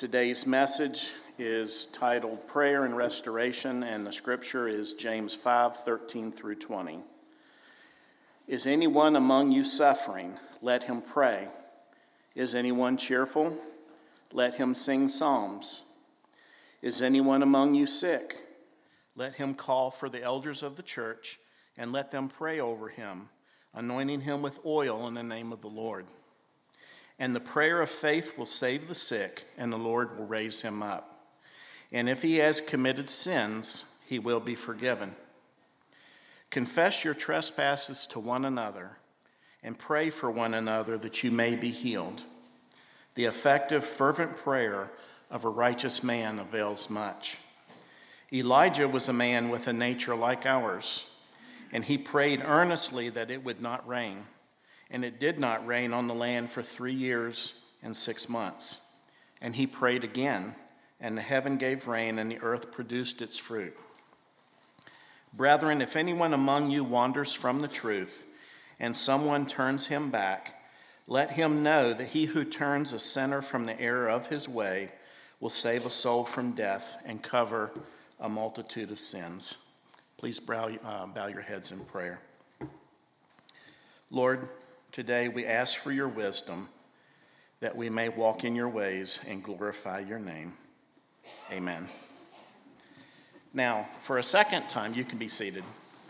Today's message is titled Prayer and Restoration, and the scripture is James 5:13 through 20. Is anyone among you suffering? Let him pray. Is anyone cheerful? Let him sing psalms. Is anyone among you sick? Let him call for the elders of the church, and let them pray over him, anointing him with oil in the name of the Lord. And the prayer of faith will save the sick, and the Lord will raise him up. And if he has committed sins, he will be forgiven. Confess your trespasses to one another, and pray for one another that you may be healed. The effective, fervent prayer of a righteous man avails much. Elijah was a man with a nature like ours, and he prayed earnestly that it would not rain. And it did not rain on the land for 3 years and 6 months. And he prayed again, and the heaven gave rain, and the earth produced its fruit. Brethren, if anyone among you wanders from the truth, and someone turns him back, let him know that he who turns a sinner from the error of his way will save a soul from death and cover a multitude of sins. Please bow your heads in prayer. Lord, today we ask for your wisdom that we may walk in your ways and glorify your name. Amen. Now, for a second time, you can be seated.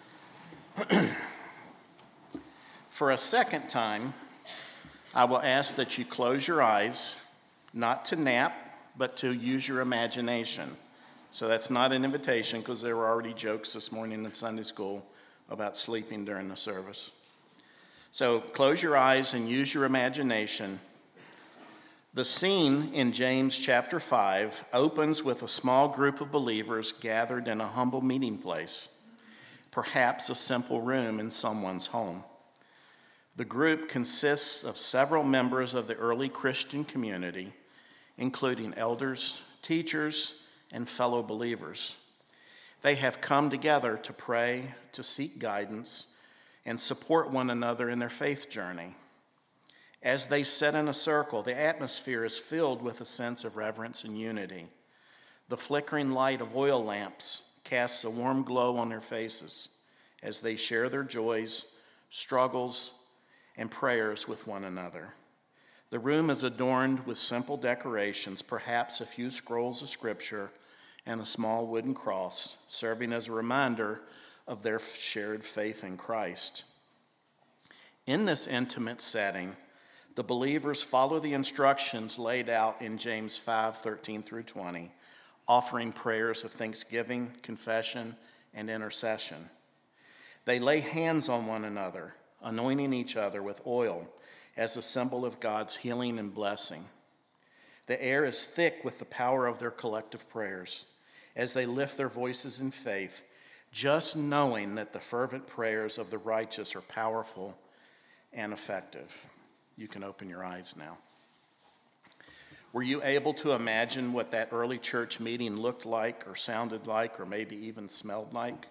For a second time, I will ask that you close your eyes, not to nap, but to use your imagination. So that's not an invitation, because there were already jokes this morning in Sunday school about sleeping during the service. So close your eyes and use your imagination. The scene in James chapter 5 opens with a small group of believers gathered in a humble meeting place, perhaps a simple room in someone's home. The group consists of several members of the early Christian community, including elders, teachers, and fellow believers. They have come together to pray, to seek guidance, and support one another in their faith journey. As they sit in a circle, the atmosphere is filled with a sense of reverence and unity. The flickering light of oil lamps casts a warm glow on their faces as they share their joys, struggles, and prayers with one another. The room is adorned with simple decorations, perhaps a few scrolls of scripture and a small wooden cross, serving as a reminder of their shared faith in Christ. In this intimate setting, the believers follow the instructions laid out in James 5:13 through 20, offering prayers of thanksgiving, confession, and intercession. They lay hands on one another, anointing each other with oil as a symbol of God's healing and blessing. The air is thick with the power of their collective prayers as they lift their voices in faith, just knowing that the fervent prayers of the righteous are powerful and effective. You can open your eyes now. Were you able to imagine what that early church meeting looked like or sounded like or maybe even smelled like?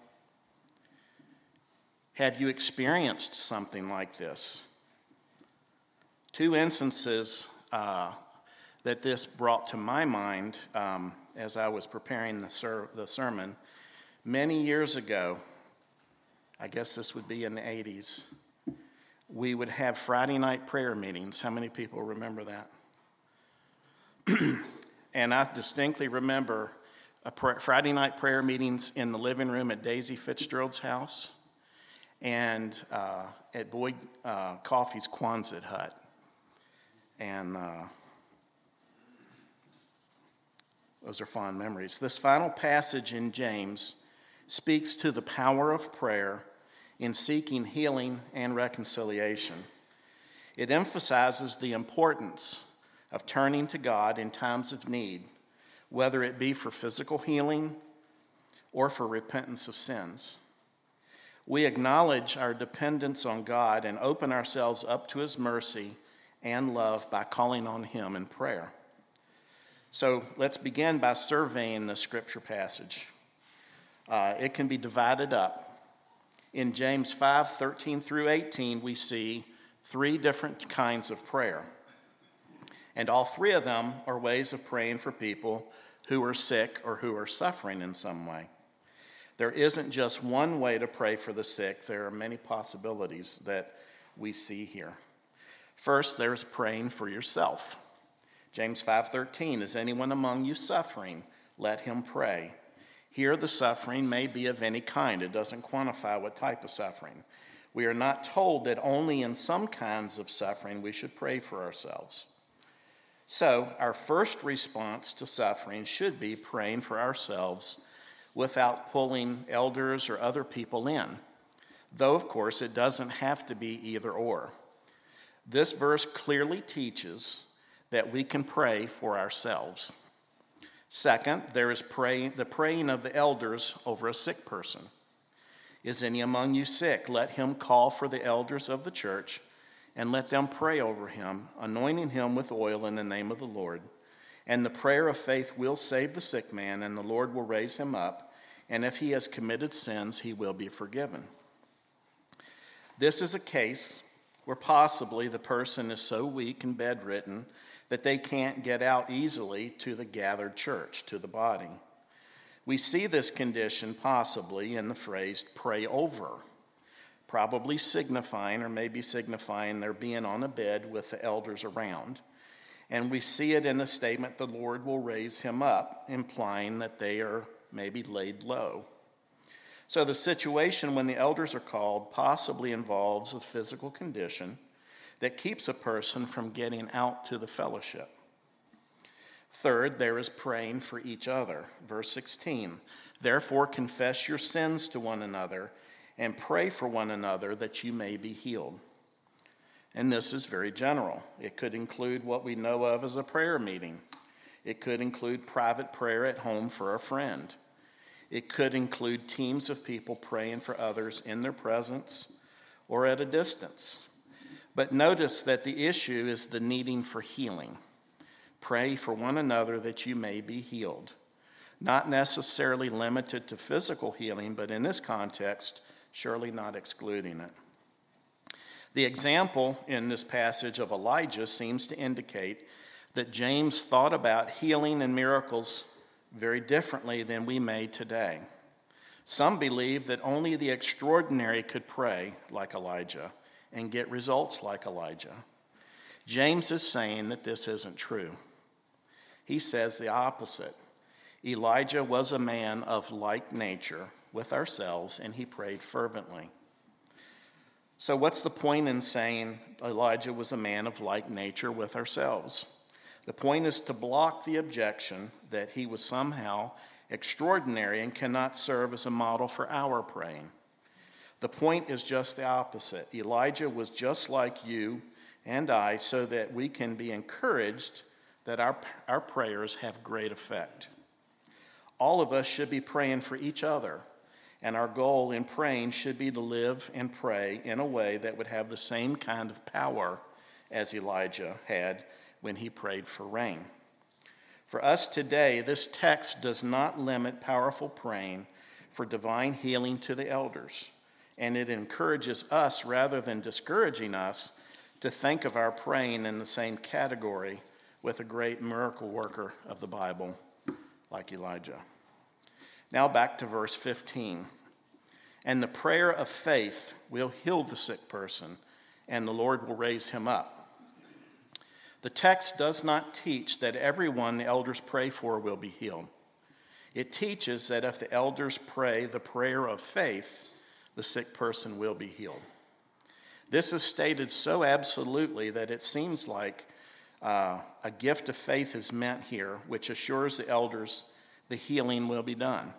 Have you experienced something like this? Two instances that this brought to my mind as I was preparing the sermon. Many years ago, I guess this would be in the 80s, we would have Friday night prayer meetings. How many people remember that? And I distinctly remember Friday night prayer meetings in the living room at Daisy Fitzgerald's house and at Boyd Coffey's Quonset hut. And those are fond memories. This final passage in James speaks to the power of prayer in seeking healing and reconciliation. It emphasizes the importance of turning to God in times of need, whether it be for physical healing or for repentance of sins. We acknowledge our dependence on God and open ourselves up to his mercy and love by calling on him in prayer. So let's begin by surveying the scripture passage. It can be divided up. In James 5:13 through 18, we see three different kinds of prayer. And all three of them are ways of praying for people who are sick or who are suffering in some way. There isn't just one way to pray for the sick. There are many possibilities that we see here. First, there's praying for yourself. James 5:13, is anyone among you suffering? Let him pray. Here the suffering may be of any kind. It doesn't quantify what type of suffering. We are not told that only in some kinds of suffering we should pray for ourselves. So our first response to suffering should be praying for ourselves without pulling elders or other people in, though, of course, it doesn't have to be either or. This verse clearly teaches that we can pray for ourselves. Second, there is the praying of the elders over a sick person. Is any among you sick? Let him call for the elders of the church and let them pray over him, anointing him with oil in the name of the Lord. And the prayer of faith will save the sick man, and the Lord will raise him up. And if he has committed sins, he will be forgiven. This is a case where possibly the person is so weak and bedridden that they can't get out easily to the gathered church, to the body. We see this condition possibly in the phrase pray over, probably signifying or maybe signifying their being on a bed with the elders around. And we see it in the statement, the Lord will raise him up, implying that they are maybe laid low. So the situation when the elders are called possibly involves a physical condition that keeps a person from getting out to the fellowship. Third, there is praying for each other. Verse 16, therefore confess your sins to one another and pray for one another that you may be healed. And this is very general. It could include what we know of as a prayer meeting. It could include private prayer at home for a friend. It could include teams of people praying for others in their presence or at a distance. But notice that the issue is the needing for healing. Pray for one another that you may be healed. Not necessarily limited to physical healing, but in this context, surely not excluding it. The example in this passage of Elijah seems to indicate that James thought about healing and miracles very differently than we may today. Some believe that only the extraordinary could pray like Elijah and get results like Elijah. James is saying that this isn't true. He says the opposite. Elijah was a man of like nature with ourselves, and he prayed fervently. So what's the point in saying Elijah was a man of like nature with ourselves? The point is to block the objection that he was somehow extraordinary and cannot serve as a model for our praying. The point is just the opposite. Elijah was just like you and I, so that we can be encouraged that our prayers have great effect. All of us should be praying for each other, and our goal in praying should be to live and pray in a way that would have the same kind of power as Elijah had when he prayed for rain. For us today, this text does not limit powerful praying for divine healing to the elders, and it encourages us, rather than discouraging us, to think of our praying in the same category with a great miracle worker of the Bible like Elijah. Now back to verse 15. And the prayer of faith will heal the sick person, and the Lord will raise him up. The text does not teach that everyone the elders pray for will be healed. It teaches that if the elders pray the prayer of faith, the sick person will be healed. This is stated so absolutely that it seems like a gift of faith is meant here, which assures the elders the healing will be done.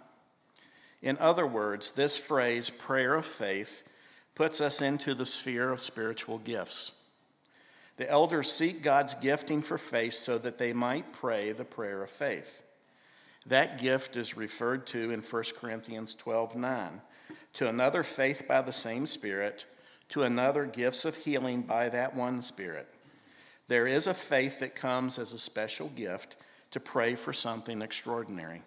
In other words, this phrase, prayer of faith, puts us into the sphere of spiritual gifts. The elders seek God's gifting for faith so that they might pray the prayer of faith. That gift is referred to in 1 Corinthians 12:9. To another, faith by the same Spirit. To another, gifts of healing by that one Spirit. There is a faith that comes as a special gift to pray for something extraordinary.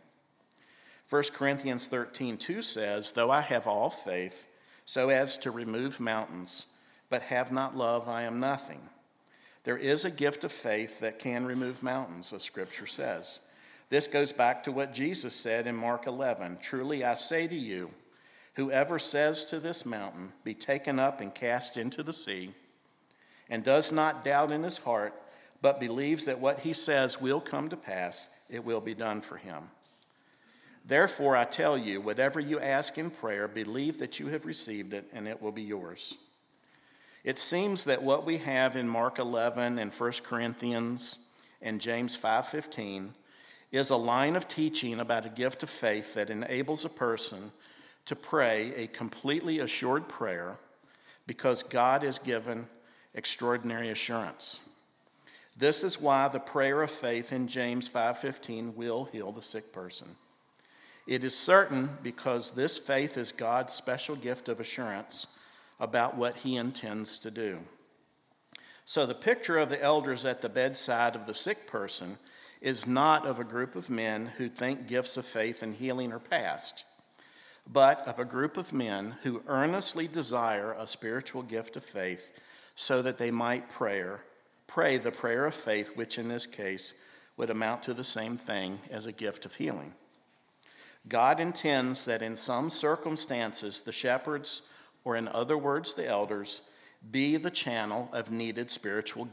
1 Corinthians 13:2 says, though I have all faith so as to remove mountains, but have not love, I am nothing. There is a gift of faith that can remove mountains, as Scripture says. This goes back to what Jesus said in Mark 11. Truly I say to you, whoever says to this mountain, be taken up and cast into the sea, and does not doubt in his heart, but believes that what he says will come to pass, it will be done for him. Therefore, I tell you, whatever you ask in prayer, believe that you have received it, and it will be yours. It seems that what we have in Mark 11 and 1 Corinthians and James 5:15 is a line of teaching about a gift of faith that enables a person to pray a completely assured prayer because God has given extraordinary assurance. This is why the prayer of faith in James 5:15 will heal the sick person. It is certain because this faith is God's special gift of assurance about what he intends to do. So the picture of the elders at the bedside of the sick person is not of a group of men who think gifts of faith and healing are past, but of a group of men who earnestly desire a spiritual gift of faith so that they might pray the prayer of faith, which in this case would amount to the same thing as a gift of healing. God intends that in some circumstances the shepherds, or in other words, the elders, be the channel of needed spiritual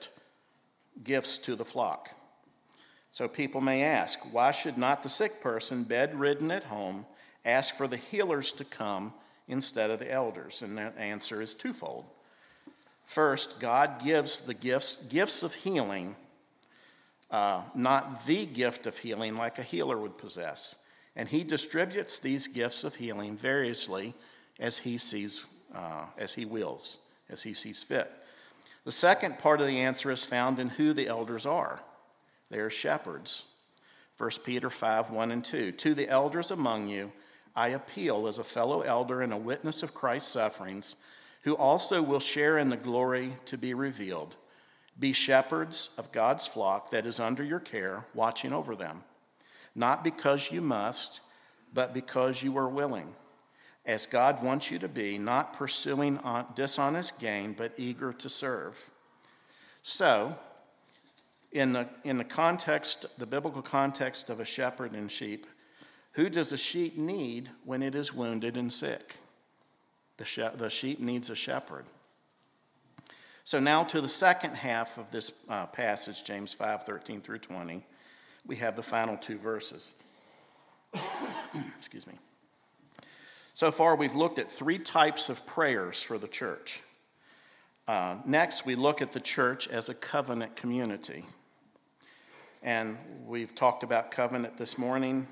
gifts to the flock. So people may ask, why should not the sick person, bedridden at home, ask for the healers to come instead of the elders? And the answer is twofold. First, God gives the gifts of healing, not the gift of healing like a healer would possess. And he distributes these gifts of healing variously as he sees, as he wills, as he sees fit. The second part of the answer is found in who the elders are. They are shepherds. 1 Peter 5:1-2. To the elders among you, I appeal as a fellow elder and a witness of Christ's sufferings, who also will share in the glory to be revealed. Be shepherds of God's flock that is under your care, watching over them, not because you must, but because you are willing, as God wants you to be, not pursuing dishonest gain, but eager to serve. So, in the context, the biblical context of a shepherd and sheep, who does a sheep need when it is wounded and sick? The sheep needs a shepherd. So now to the second half of this passage, James 5:13-20, we have the final two verses. Excuse me. So far, we've looked at three types of prayers for the church. Next, we look at the church as a covenant community. And we've talked about covenant this morning.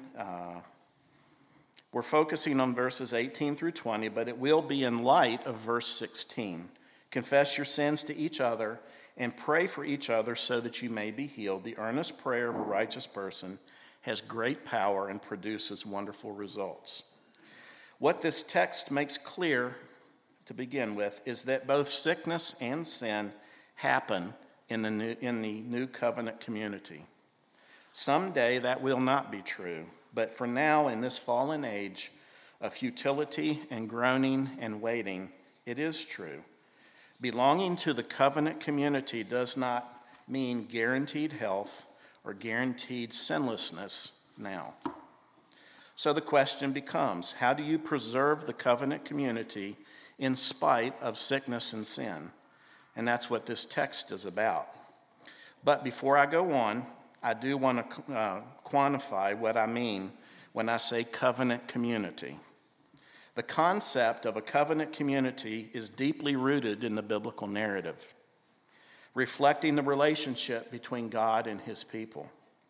We're focusing on verses 18-20, but it will be in light of verse 16. Confess your sins to each other and pray for each other so that you may be healed. The earnest prayer of a righteous person has great power and produces wonderful results. What this text makes clear to begin with is that both sickness and sin happen in the new covenant community. Someday that will not be true, but for now, in this fallen age of futility and groaning and waiting, it is true. Belonging to the covenant community does not mean guaranteed health or guaranteed sinlessness now. So the question becomes, how do you preserve the covenant community in spite of sickness and sin? And that's what this text is about. But before I go on, I do want to quantify what I mean when I say covenant community. The concept of a covenant community is deeply rooted in the biblical narrative, reflecting the relationship between God and his people.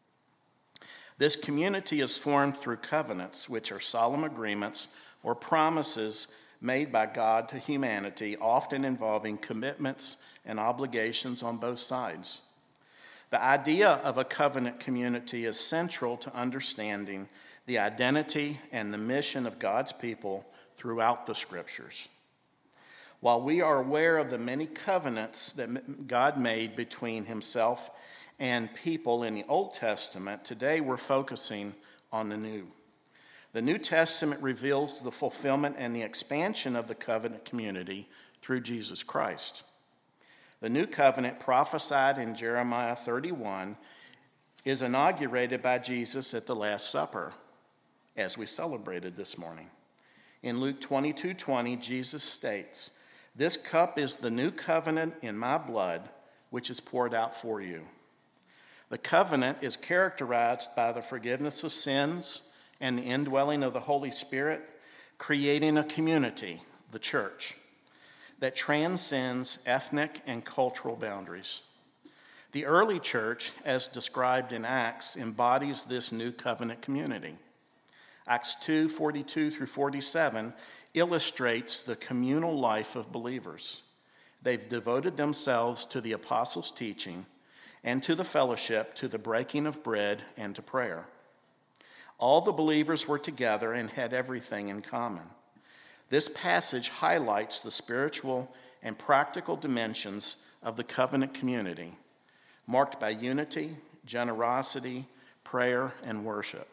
This community is formed through covenants, which are solemn agreements or promises made by God to humanity, often involving commitments and obligations on both sides. The idea of a covenant community is central to understanding the identity and the mission of God's people throughout the Scriptures. While we are aware of the many covenants that God made between himself and people in the Old Testament, today we're focusing on the New. The New Testament reveals the fulfillment and the expansion of the covenant community through Jesus Christ. The new covenant prophesied in Jeremiah 31 is inaugurated by Jesus at the Last Supper, as we celebrated this morning. In Luke 22:20, Jesus states, "This cup is the new covenant in my blood, which is poured out for you." The covenant is characterized by the forgiveness of sins and the indwelling of the Holy Spirit, creating a community, the church, that transcends ethnic and cultural boundaries. The early church, as described in Acts, embodies this new covenant community. Acts 2:42 through 47 illustrates the communal life of believers. They've devoted themselves to the apostles' teaching and to the fellowship, to the breaking of bread, and to prayer. All the believers were together and had everything in common. This passage highlights the spiritual and practical dimensions of the covenant community, marked by unity, generosity, prayer, and worship.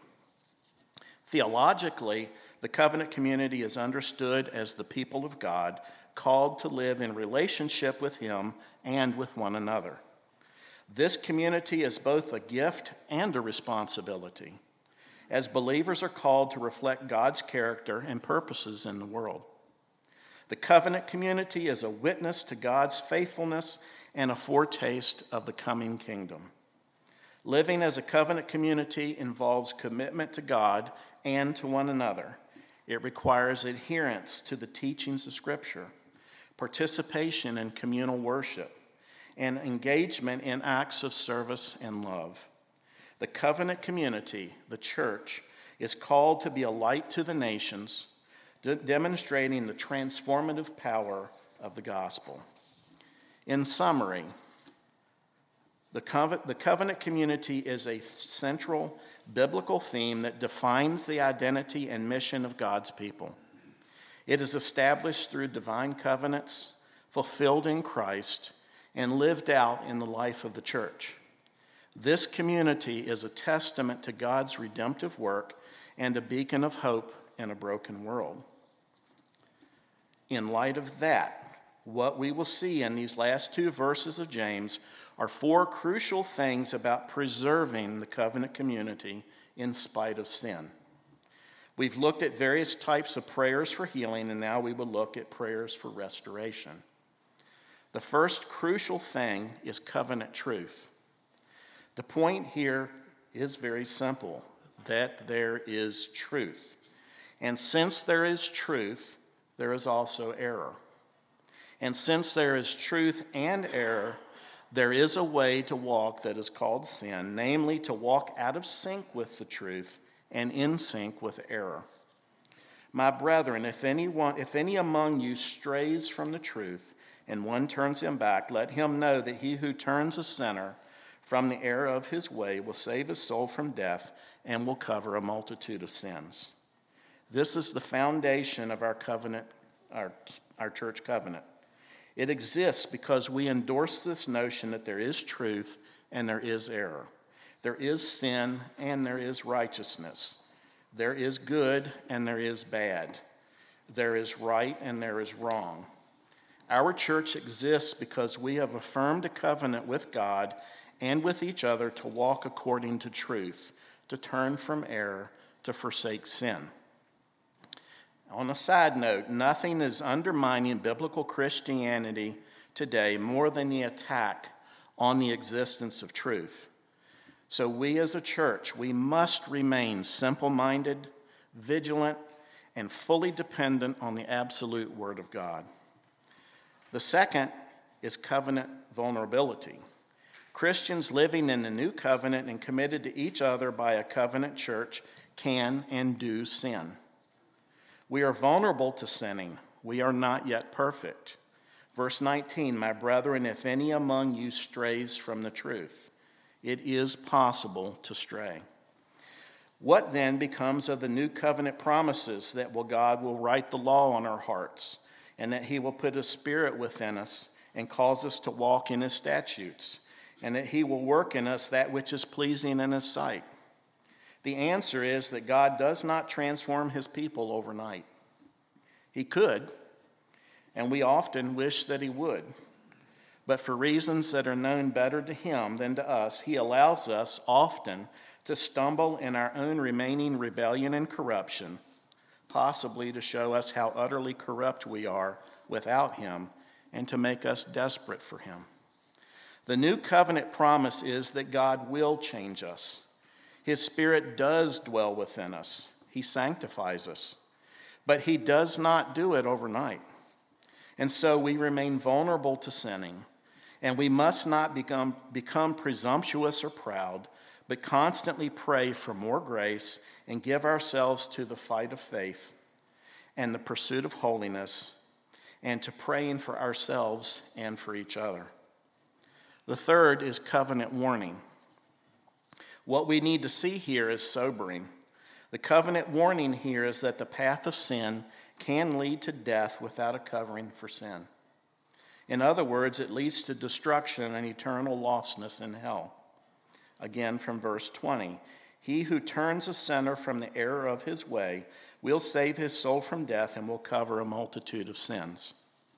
Theologically, the covenant community is understood as the people of God called to live in relationship with Him and with one another. This community is both a gift and a responsibility, as believers are called to reflect God's character and purposes in the world. The covenant community is a witness to God's faithfulness and a foretaste of the coming kingdom. Living as a covenant community involves commitment to God and to one another. It requires adherence to the teachings of Scripture, participation in communal worship, and engagement in acts of service and love. The covenant community, the church, is called to be a light to the nations, demonstrating the transformative power of the gospel. In summary, the covenant community is a central biblical theme that defines the identity and mission of God's people. It is established through divine covenants, fulfilled in Christ, and lived out in the life of the church. This community is a testament to God's redemptive work and a beacon of hope in a broken world. In light of that, what we will see in these last two verses of James are four crucial things about preserving the covenant community in spite of sin. We've looked at various types of prayers for healing, and now we will look at prayers for restoration. The first crucial thing is covenant truth. The point here is very simple, that there is truth. And since there is truth, there is also error. And since there is truth and error, there is a way to walk that is called sin, namely to walk out of sync with the truth and in sync with error. My brethren, if any among you strays from the truth and one turns him back, let him know that he who turns a sinner from the error of his way will save his soul from death and will cover a multitude of sins. This is the foundation of our covenant, our church covenant. It exists because we endorse this notion that there is truth and there is error. There is sin and there is righteousness. There is good and there is bad. There is right and there is wrong. Our church exists because we have affirmed a covenant with God and with each other to walk according to truth, to turn from error, to forsake sin. On a side note, nothing is undermining biblical Christianity today more than the attack on the existence of truth. So we as a church, we must remain simple-minded, vigilant, and fully dependent on the absolute Word of God. The second is covenant vulnerability. Christians living in the new covenant and committed to each other by a covenant church can and do sin. We are vulnerable to sinning. We are not yet perfect. Verse 19, my brethren, if any among you strays from the truth, it is possible to stray. What then becomes of the new covenant promises that God will write the law on our hearts and that he will put his spirit within us and cause us to walk in his statutes and that he will work in us that which is pleasing in his sight? The answer is that God does not transform his people overnight. He could, and we often wish that he would. But for reasons that are known better to him than to us, he allows us often to stumble in our own remaining rebellion and corruption, possibly to show us how utterly corrupt we are without him and to make us desperate for him. The new covenant promise is that God will change us. His Spirit does dwell within us. He sanctifies us. But he does not do it overnight. And so we remain vulnerable to sinning. And we must not become presumptuous or proud, but constantly pray for more grace and give ourselves to the fight of faith and the pursuit of holiness and to praying for ourselves and for each other. The third is covenant warning. What we need to see here is sobering. The covenant warning here is that the path of sin can lead to death without a covering for sin. In other words, it leads to destruction and eternal lostness in hell. Again, from verse 20, he who turns a sinner from the error of his way will save his soul from death and will cover a multitude of sins.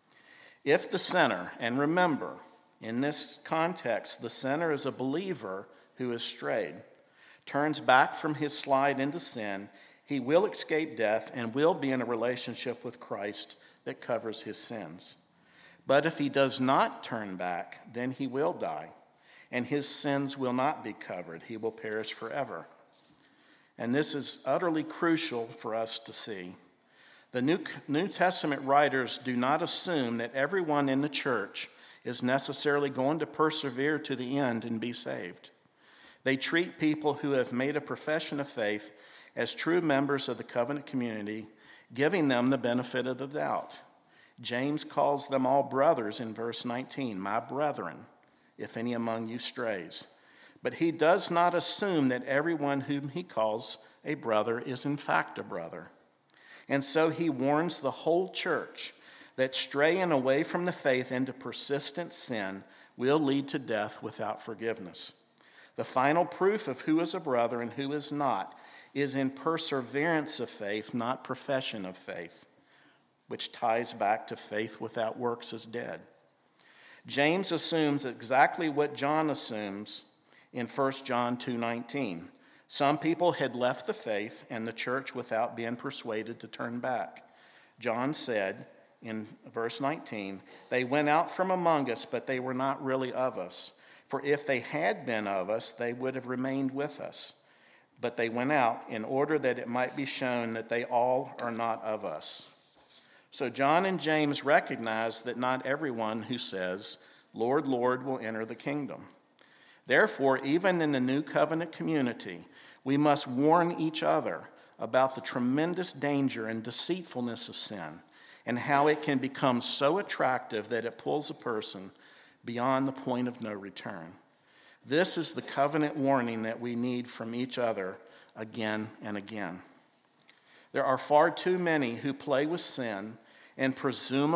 If the sinner, and remember, in this context, the sinner is a believer who has strayed, turns back from his slide into sin, he will escape death and will be in a relationship with Christ that covers his sins. But if he does not turn back, then he will die, and his sins will not be covered. He will perish forever. And this is utterly crucial for us to see. The New Testament writers do not assume that everyone in the church is necessarily going to persevere to the end and be saved. They treat people who have made a profession of faith as true members of the covenant community, giving them the benefit of the doubt. James calls them all brothers in verse 19, my brethren, if any among you strays. But he does not assume that everyone whom he calls a brother is in fact a brother. And so he warns the whole church that straying away from the faith into persistent sin will lead to death without forgiveness. The final proof of who is a brother and who is not is in perseverance of faith, not profession of faith, which ties back to faith without works is dead. James assumes exactly what John assumes in 1 John 2:19. Some people had left the faith and the church without being persuaded to turn back. John said in verse 19, they went out from among us, but they were not really of us. For if they had been of us, they would have remained with us. But they went out in order that it might be shown that they all are not of us. So John and James recognize that not everyone who says, Lord, Lord, will enter the kingdom. Therefore, even in the new covenant community, we must warn each other about the tremendous danger and deceitfulness of sin and how it can become so attractive that it pulls a person beyond the point of no return. This is the covenant warning that we need from each other again and again. There are far too many who play with sin and presume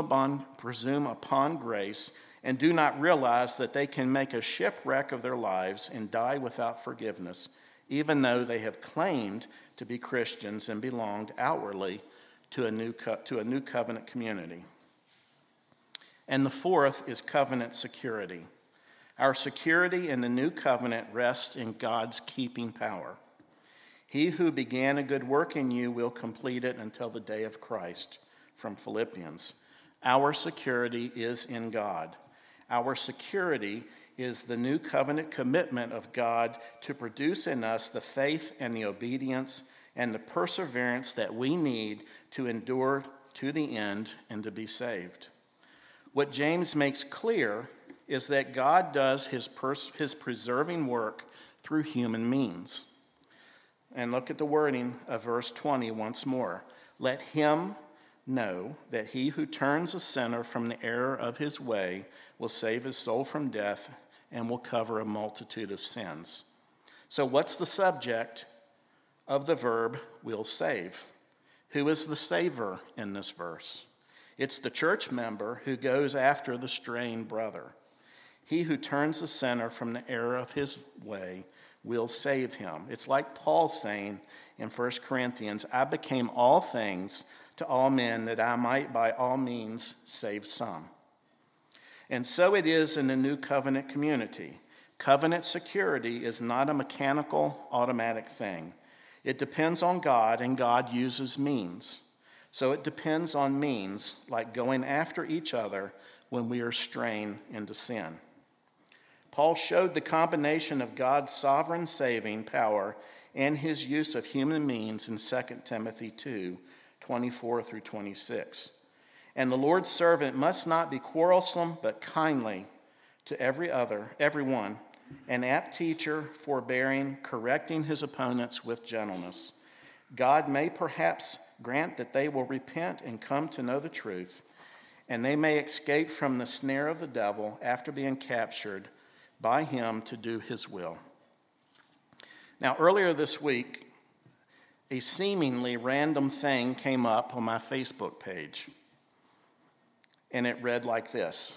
upon grace and do not realize that they can make a shipwreck of their lives and die without forgiveness, even though they have claimed to be Christians and belonged outwardly to a new covenant community. And the fourth is covenant security. Our security in the new covenant rests in God's keeping power. He who began a good work in you will complete it until the day of Christ, from Philippians. Our security is in God. Our security is the new covenant commitment of God to produce in us the faith and the obedience and the perseverance that we need to endure to the end and to be saved. What James makes clear is that God does his preserving work through human means. And look at the wording of verse 20 once more. Let him know that he who turns a sinner from the error of his way will save his soul from death and will cover a multitude of sins. So what's the subject of the verb will save? Who is the saver in this verse? It's the church member who goes after the straying brother. He who turns the sinner from the error of his way will save him. It's like Paul saying in 1 Corinthians, I became all things to all men that I might by all means save some. And so it is in the new covenant community. Covenant security is not a mechanical, automatic thing. It depends on God, and God uses means. So it depends on means like going after each other when we are straying into sin. Paul showed the combination of God's sovereign saving power and his use of human means in 2 Timothy 2:24 through 26. And the Lord's servant must not be quarrelsome, but kindly to everyone, an apt teacher, forbearing, correcting his opponents with gentleness. God may perhaps grant that they will repent and come to know the truth, and they may escape from the snare of the devil after being captured by him to do his will. Now, earlier this week, a seemingly random thing came up on my Facebook page, and it read like this.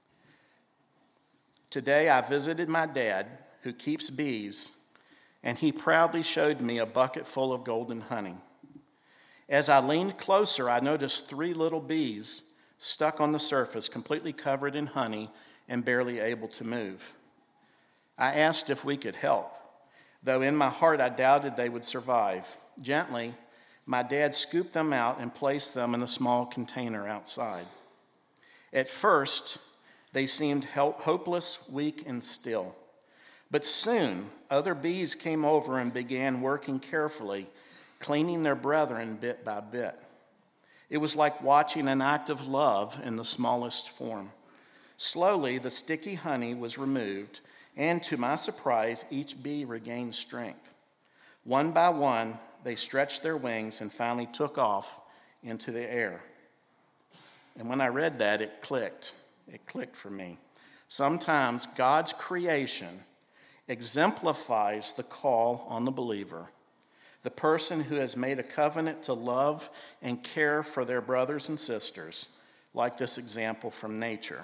Today I visited my dad, who keeps bees, and he proudly showed me a bucket full of golden honey. As I leaned closer, I noticed 3 little bees stuck on the surface, completely covered in honey and barely able to move. I asked if we could help, though in my heart I doubted they would survive. Gently, my dad scooped them out and placed them in a small container outside. At first, they seemed hopeless, weak, and still. But soon, other bees came over and began working carefully, cleaning their brethren bit by bit. It was like watching an act of love in the smallest form. Slowly, the sticky honey was removed, and to my surprise, each bee regained strength. One by one, they stretched their wings and finally took off into the air. And when I read that, it clicked. It clicked for me. Sometimes God's creation exemplifies the call on the believer, the person who has made a covenant to love and care for their brothers and sisters, like this example from nature.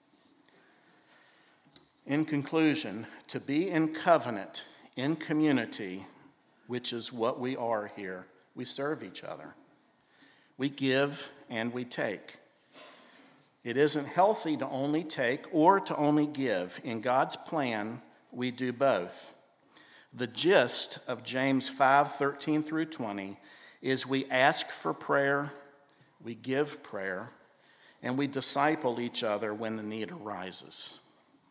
In conclusion, to be in covenant, in community, which is what we are here, we serve each other. We give and we take. It isn't healthy to only take or to only give. In God's plan, we do both. The gist of James 5:13 through 20 is we ask for prayer, we give prayer, and we disciple each other when the need arises.